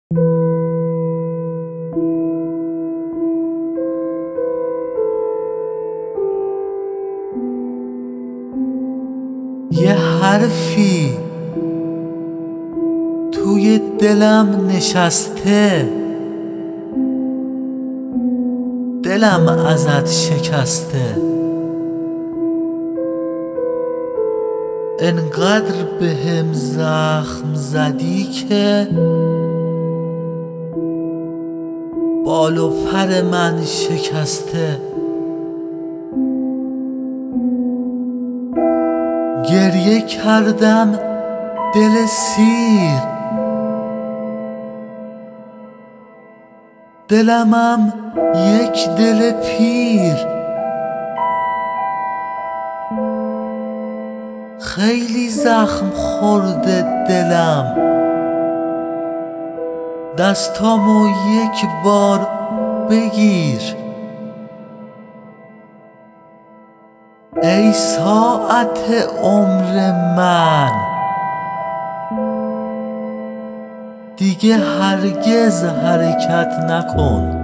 یه حرفی توی دلم نشسته، دلم ازت شکسته. انقدر بهم زخم زدی که بال و پر من شکسته. گریه کردم دل سیر، دلمم یک دل پیر. خیلی زخم خورده دلم، دستامو یک بار بگیر. ای ساعت عمر من، دیگه هرگز حرکت نکن.